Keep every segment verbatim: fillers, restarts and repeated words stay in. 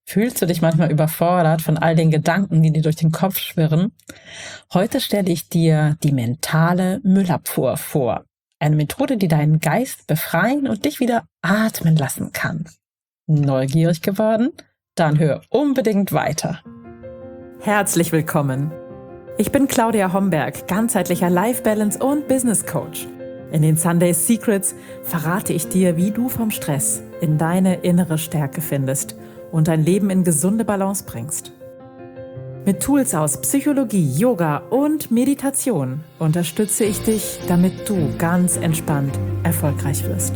Fühlst du dich manchmal überfordert von all den Gedanken, die dir durch den Kopf schwirren? Heute stelle ich dir die mentale Müllabfuhr vor. Eine Methode, die deinen Geist befreien und dich wieder atmen lassen kann. Neugierig geworden? Dann hör unbedingt weiter. Herzlich willkommen. Ich bin Claudia Homberg, ganzheitlicher Life Balance und Business Coach. In den Sunday Secrets verrate ich dir, wie du vom Stress in deine innere Stärke findest und dein Leben in gesunde Balance bringst. Mit Tools aus Psychologie, Yoga und Meditation unterstütze ich dich, damit du ganz entspannt erfolgreich wirst.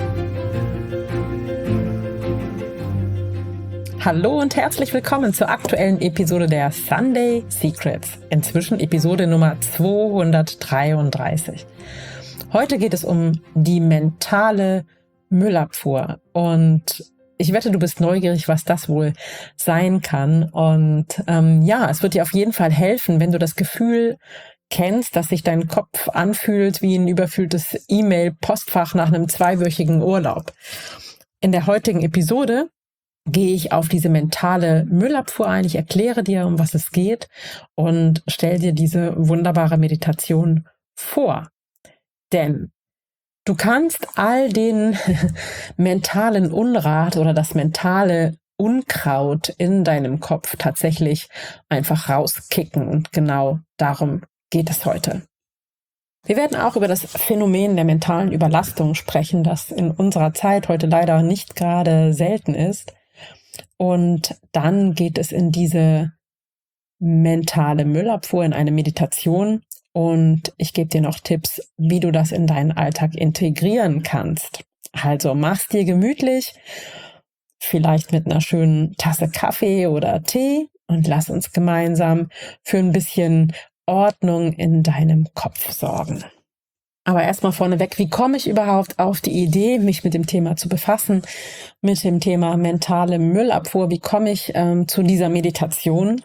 Hallo und herzlich willkommen zur aktuellen Episode der Sunday Secrets, inzwischen Episode Nummer zweihundertdreiunddreißig. Heute geht es um die mentale Müllabfuhr und ich wette, du bist neugierig, was das wohl sein kann. Und ähm, ja, es wird dir auf jeden Fall helfen, wenn du das Gefühl kennst, dass sich dein Kopf anfühlt wie ein überfülltes E-Mail-Postfach nach einem zweiwöchigen Urlaub. In der heutigen Episode gehe ich auf diese mentale Müllabfuhr ein. Ich erkläre dir, um was es geht und stelle dir diese wunderbare Meditation vor. Denn du kannst all den mentalen Unrat oder das mentale Unkraut in deinem Kopf tatsächlich einfach rauskicken. Und genau darum geht es heute. Wir werden auch über das Phänomen der mentalen Überlastung sprechen, das in unserer Zeit heute leider nicht gerade selten ist. Und dann geht es in diese mentale Müllabfuhr, in eine Meditation. Und ich gebe dir noch Tipps, wie du das in deinen Alltag integrieren kannst. Also mach's dir gemütlich, vielleicht mit einer schönen Tasse Kaffee oder Tee und lass uns gemeinsam für ein bisschen Ordnung in deinem Kopf sorgen. Aber erstmal vorneweg, wie komme ich überhaupt auf die Idee, mich mit dem Thema zu befassen, mit dem Thema mentale Müllabfuhr? Wie komme ich ähm, zu dieser Meditation?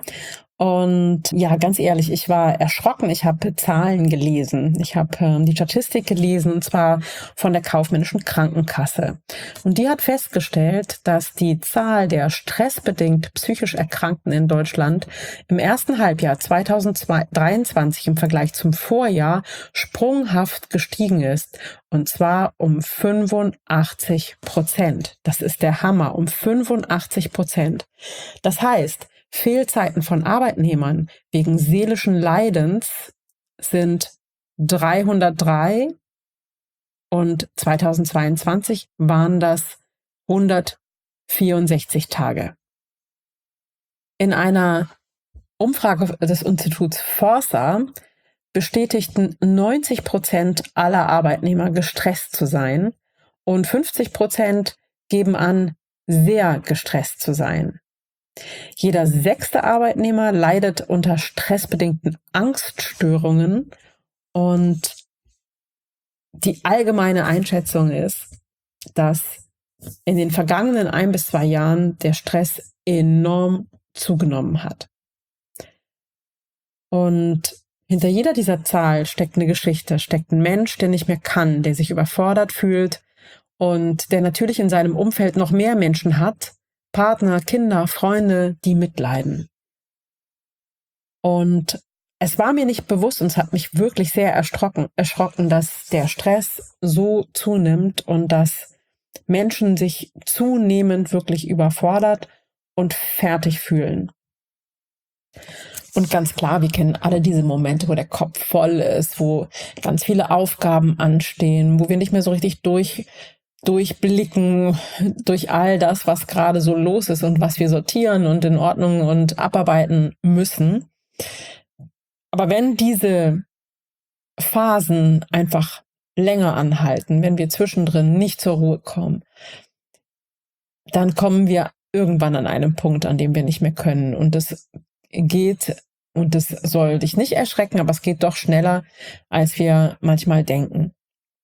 Und ja, ganz ehrlich, ich war erschrocken. Ich habe Zahlen gelesen. Ich habe ähm, die Statistik gelesen, und zwar von der Kaufmännischen Krankenkasse. Und die hat festgestellt, dass die Zahl der stressbedingt psychisch Erkrankten in Deutschland im ersten Halbjahr zweitausenddreiundzwanzig im Vergleich zum Vorjahr sprunghaft gestiegen ist. Und zwar um fünfundachtzig Prozent. Das ist der Hammer, um fünfundachtzig Prozent. Das heißt, Fehlzeiten von Arbeitnehmern wegen seelischen Leidens sind dreihundertdrei und zweitausendzweiundzwanzig waren das hundertvierundsechzig Tage. In einer Umfrage des Instituts Forsa bestätigten neunzig Prozent aller Arbeitnehmer gestresst zu sein und fünfzig Prozent geben an, sehr gestresst zu sein. Jeder sechste Arbeitnehmer leidet unter stressbedingten Angststörungen und die allgemeine Einschätzung ist, dass in den vergangenen ein bis zwei Jahren der Stress enorm zugenommen hat. Und hinter jeder dieser Zahl steckt eine Geschichte, steckt ein Mensch, der nicht mehr kann, der sich überfordert fühlt und der natürlich in seinem Umfeld noch mehr Menschen hat, Partner, Kinder, Freunde, die mitleiden. Und es war mir nicht bewusst und es hat mich wirklich sehr erschrocken, erschrocken, dass der Stress so zunimmt und dass Menschen sich zunehmend wirklich überfordert und fertig fühlen. Und ganz klar, wir kennen alle diese Momente, wo der Kopf voll ist, wo ganz viele Aufgaben anstehen, wo wir nicht mehr so richtig durch durchblicken durch all das, was gerade so los ist und was wir sortieren und in Ordnung und abarbeiten müssen. Aber wenn diese Phasen einfach länger anhalten, wenn wir zwischendrin nicht zur Ruhe kommen, dann kommen wir irgendwann an einem Punkt, an dem wir nicht mehr können. Und es geht, und das soll dich nicht erschrecken, aber es geht doch schneller, als wir manchmal denken.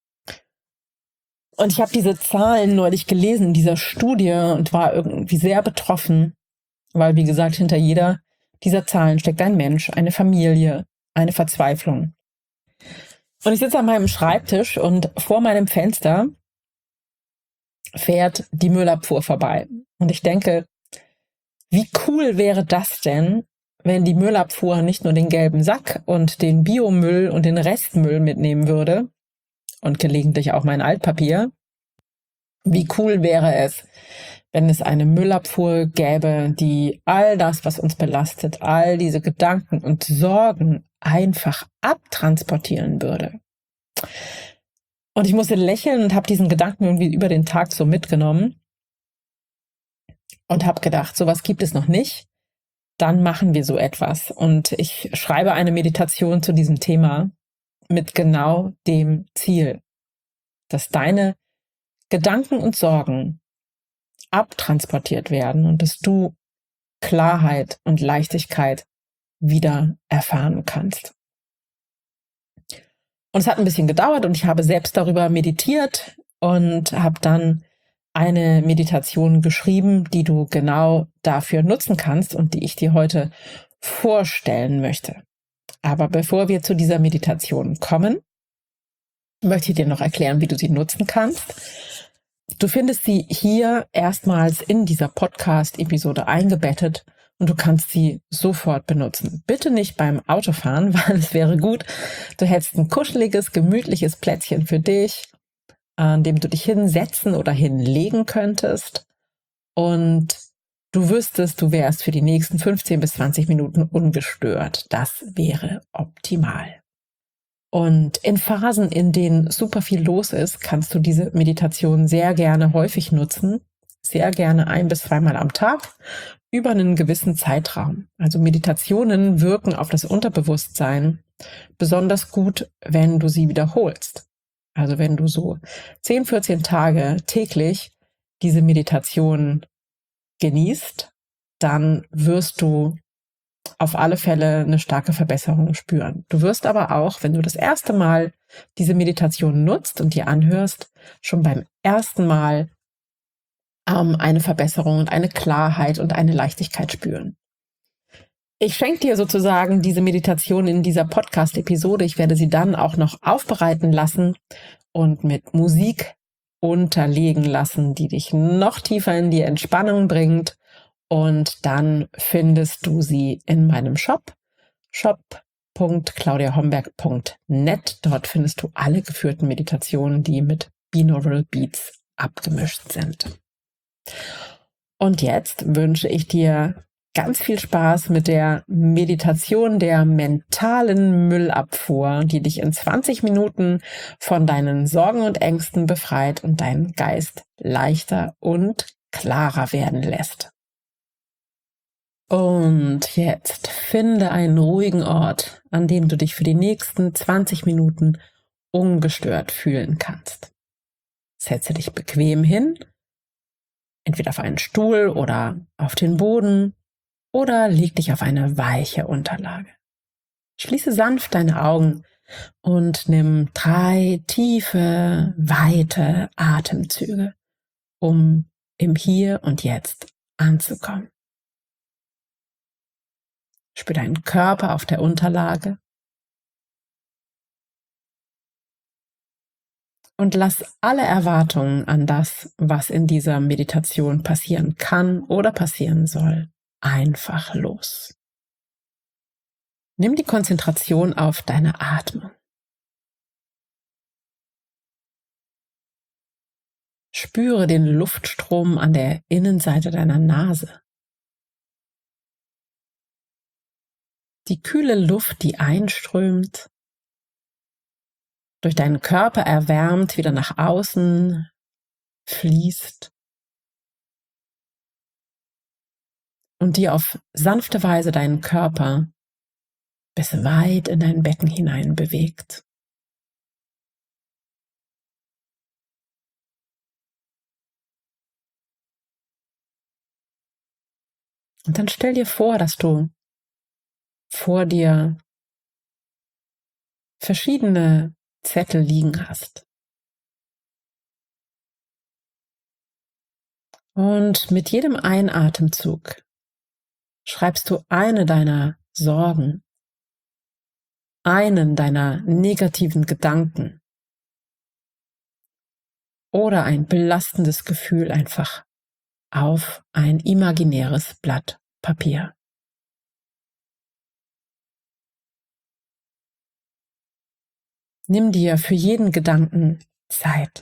Und ich habe diese Zahlen neulich gelesen in dieser Studie und war irgendwie sehr betroffen, weil, wie gesagt, hinter jeder dieser Zahlen steckt ein Mensch, eine Familie, eine Verzweiflung. Und ich sitze an meinem Schreibtisch und vor meinem Fenster fährt die Müllabfuhr vorbei. Und ich denke, Wie cool wäre das denn, wenn die Müllabfuhr nicht nur den gelben Sack und den Biomüll und den Restmüll mitnehmen würde und gelegentlich auch mein Altpapier? Wie cool wäre es, wenn es eine Müllabfuhr gäbe, die all das, was uns belastet, all diese Gedanken und Sorgen einfach abtransportieren würde? Und ich musste lächeln und habe diesen Gedanken irgendwie über den Tag so mitgenommen und habe gedacht, sowas gibt es noch nicht. Dann machen wir so etwas. Und ich schreibe eine Meditation zu diesem Thema mit genau dem Ziel, dass deine Gedanken und Sorgen abtransportiert werden und dass du Klarheit und Leichtigkeit wieder erfahren kannst. Und es hat ein bisschen gedauert und ich habe selbst darüber meditiert und habe dann eine Meditation geschrieben, die du genau dafür nutzen kannst und die ich dir heute vorstellen möchte. Aber bevor wir zu dieser Meditation kommen, möchte ich dir noch erklären, wie du sie nutzen kannst. Du findest sie hier erstmals in dieser Podcast-Episode eingebettet und du kannst sie sofort benutzen. Bitte nicht beim Autofahren, weil es wäre gut, du hättest ein kuscheliges, gemütliches Plätzchen für dich, an dem du dich hinsetzen oder hinlegen könntest und du wüsstest, du wärst für die nächsten fünfzehn bis zwanzig Minuten ungestört. Das wäre optimal. Und in Phasen, in denen super viel los ist, kannst du diese Meditation sehr gerne häufig nutzen, sehr gerne ein- bis zweimal am Tag über einen gewissen Zeitraum. Also Meditationen wirken auf das Unterbewusstsein besonders gut, wenn du sie wiederholst. Also wenn du so zehn, vierzehn Tage täglich diese Meditation genießt, dann wirst du auf alle Fälle eine starke Verbesserung spüren. Du wirst aber auch, wenn du das erste Mal diese Meditation nutzt und dir anhörst, schon beim ersten Mal ähm, eine Verbesserung und eine Klarheit und eine Leichtigkeit spüren. Ich schenke dir sozusagen diese Meditation in dieser Podcast-Episode. Ich werde sie dann auch noch aufbereiten lassen und mit Musik unterlegen lassen, die dich noch tiefer in die Entspannung bringt. Und dann findest du sie in meinem Shop, shop punkt claudia homberg punkt net. Dort findest du alle geführten Meditationen, die mit Binaural Beats abgemischt sind. Und jetzt wünsche ich dir ganz viel Spaß mit der Meditation der mentalen Müllabfuhr, die dich in zwanzig Minuten von deinen Sorgen und Ängsten befreit und deinen Geist leichter und klarer werden lässt. Und jetzt finde einen ruhigen Ort, an dem du dich für die nächsten zwanzig Minuten ungestört fühlen kannst. Setze dich bequem hin, entweder auf einen Stuhl oder auf den Boden oder leg dich auf eine weiche Unterlage. Schließe sanft deine Augen und nimm drei tiefe, weite Atemzüge, um im Hier und Jetzt anzukommen. Spür deinen Körper auf der Unterlage und lass alle Erwartungen an das, was in dieser Meditation passieren kann oder passieren soll, einfach los. Nimm die Konzentration auf deine Atmung. Spüre den Luftstrom an der Innenseite deiner Nase. Die kühle Luft, die einströmt, durch deinen Körper erwärmt, wieder nach außen fließt und dir auf sanfte Weise deinen Körper bis weit in dein Becken hinein bewegt. Und dann stell dir vor, dass du vor dir verschiedene Zettel liegen hast. Und mit jedem Einatemzug schreibst du eine deiner Sorgen, einen deiner negativen Gedanken oder ein belastendes Gefühl einfach auf ein imaginäres Blatt Papier. Nimm dir für jeden Gedanken Zeit.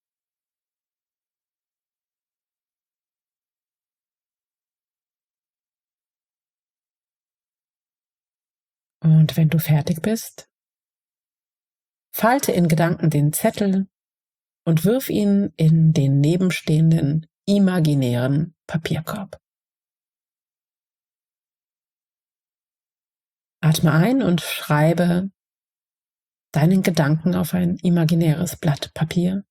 Und wenn du fertig bist, falte in Gedanken den Zettel und wirf ihn in den nebenstehenden imaginären Papierkorb. Atme ein und schreibe deinen Gedanken auf ein imaginäres Blatt Papier.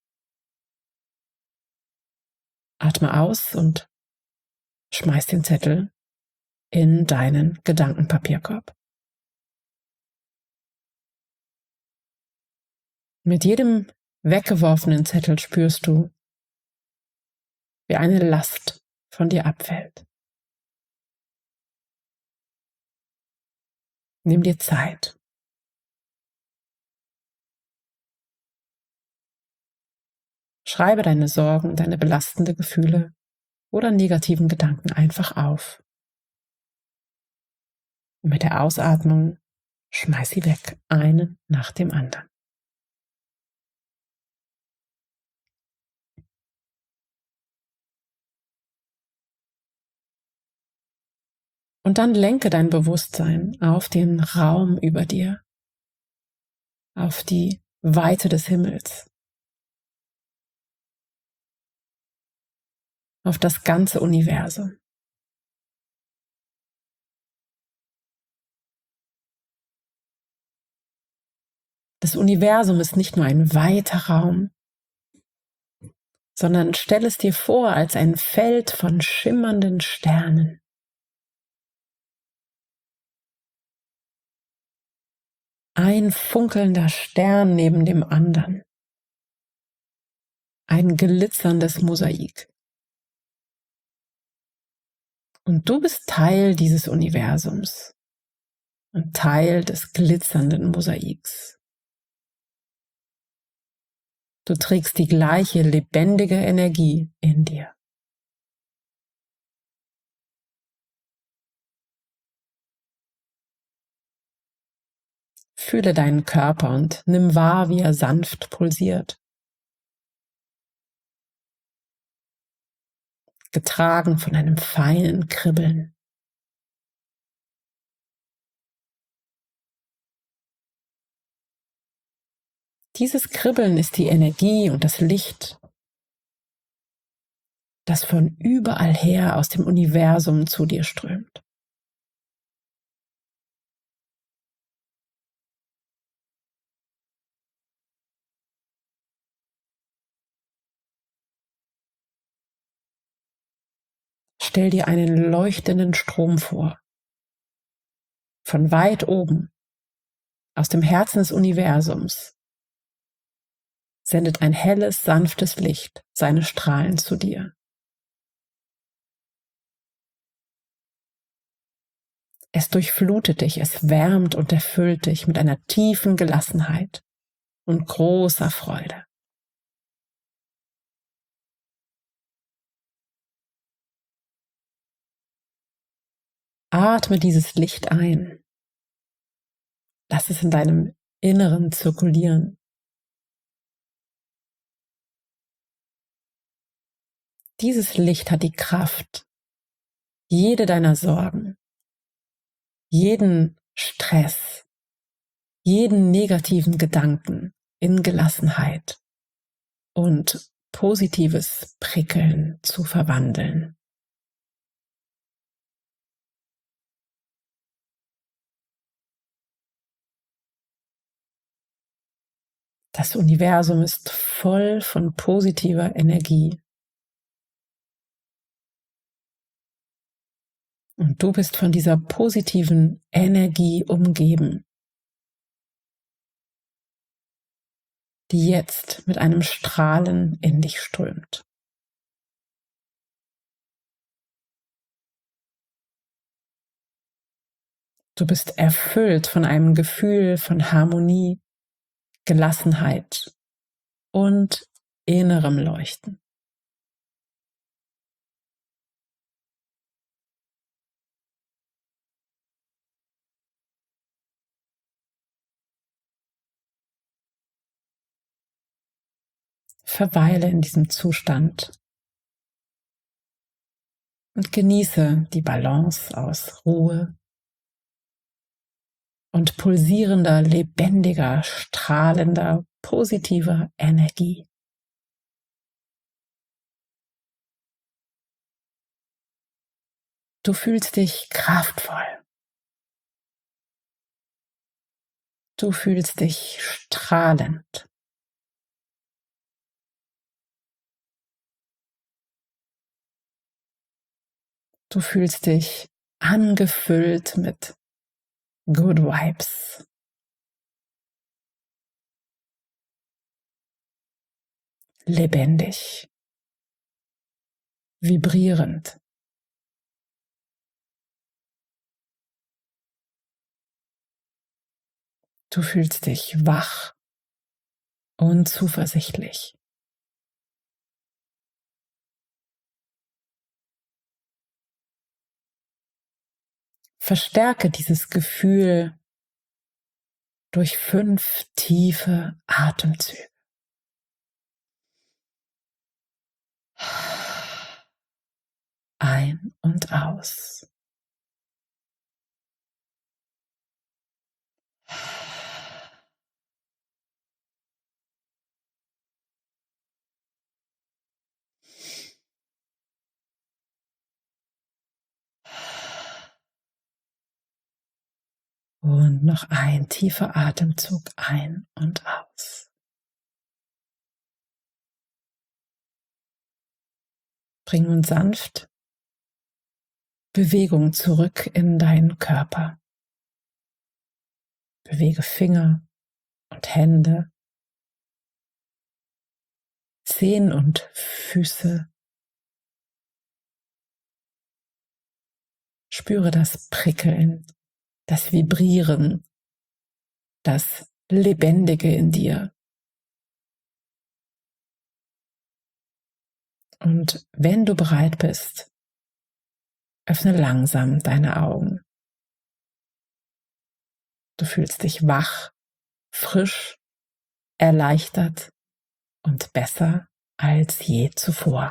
Atme aus und schmeiß den Zettel in deinen Gedankenpapierkorb. Mit jedem weggeworfenen Zettel spürst du, wie eine Last von dir abfällt. Nimm dir Zeit. Schreibe deine Sorgen, deine belastenden Gefühle oder negativen Gedanken einfach auf. Und mit der Ausatmung schmeiß sie weg, einen nach dem anderen. Und dann lenke dein Bewusstsein auf den Raum über dir, auf die Weite des Himmels, auf das ganze Universum. Das Universum ist nicht nur ein weiter Raum, sondern stell es dir vor als ein Feld von schimmernden Sternen. Ein funkelnder Stern neben dem anderen. Ein glitzerndes Mosaik. Und du bist Teil dieses Universums und Teil des glitzernden Mosaiks. Du trägst die gleiche lebendige Energie in dir. Fühle deinen Körper und nimm wahr, wie er sanft pulsiert. Getragen von einem feinen Kribbeln. Dieses Kribbeln ist die Energie und das Licht, das von überall her aus dem Universum zu dir strömt. Stell dir einen leuchtenden Strom vor. Von weit oben, aus dem Herzen des Universums, sendet ein helles, sanftes Licht seine Strahlen zu dir. Es durchflutet dich, es wärmt und erfüllt dich mit einer tiefen Gelassenheit und großer Freude. Atme dieses Licht ein. Lass es in deinem Inneren zirkulieren. Dieses Licht hat die Kraft, jede deiner Sorgen, jeden Stress, jeden negativen Gedanken in Gelassenheit und positives Prickeln zu verwandeln. Das Universum ist voll von positiver Energie. Und du bist von dieser positiven Energie umgeben, die jetzt mit einem Strahlen in dich strömt. Du bist erfüllt von einem Gefühl von Harmonie, Gelassenheit und innerem Leuchten. verweile in diesem Zustand und genieße die Balance aus Ruhe und pulsierender, lebendiger, strahlender, positiver Energie. Du fühlst dich kraftvoll. Du fühlst dich strahlend. Du fühlst dich angefüllt mit Good Vibes. Lebendig. Vibrierend. Du fühlst dich wach und zuversichtlich. Verstärke dieses Gefühl durch fünf tiefe Atemzüge. Ein und aus. Und noch ein tiefer Atemzug ein und aus. Bring nun sanft Bewegung zurück in deinen Körper. Bewege Finger und Hände, Zehen und Füße. Spüre das Prickeln, das Vibrieren, das Lebendige in dir. Und wenn du bereit bist, öffne langsam deine Augen. Du fühlst dich wach, frisch, erleichtert und besser als je zuvor.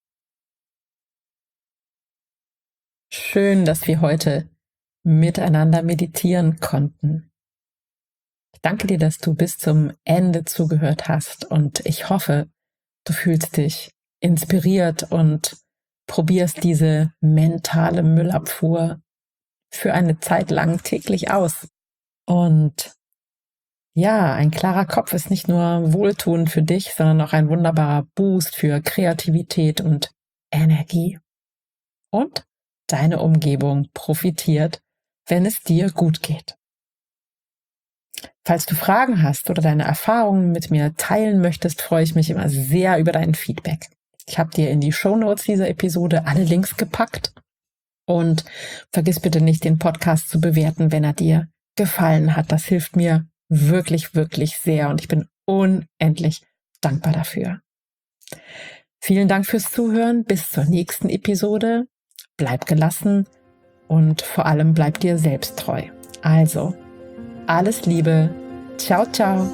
Schön, dass wir heute miteinander meditieren konnten. Ich danke dir, dass du bis zum Ende zugehört hast und ich hoffe, du fühlst dich inspiriert und probierst diese mentale Müllabfuhr für eine Zeit lang täglich aus. Und ja, ein klarer Kopf ist nicht nur wohltuend für dich, sondern auch ein wunderbarer Boost für Kreativität und Energie. Und deine Umgebung profitiert, wenn es dir gut geht. Falls du Fragen hast oder deine Erfahrungen mit mir teilen möchtest, freue ich mich immer sehr über dein Feedback. Ich habe dir in die Shownotes dieser Episode alle Links gepackt und vergiss bitte nicht, den Podcast zu bewerten, wenn er dir gefallen hat. Das hilft mir wirklich, wirklich sehr und ich bin unendlich dankbar dafür. Vielen Dank fürs Zuhören. Bis zur nächsten Episode. Bleib gelassen und vor allem bleib dir selbst treu. Also, alles Liebe. Ciao, ciao.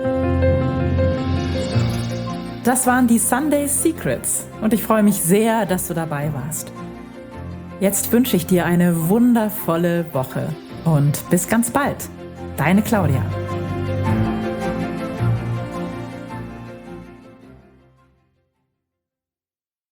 Das waren die Sunday Secrets und ich freue mich sehr, dass du dabei warst. Jetzt wünsche ich dir eine wundervolle Woche und bis ganz bald. Deine Claudia.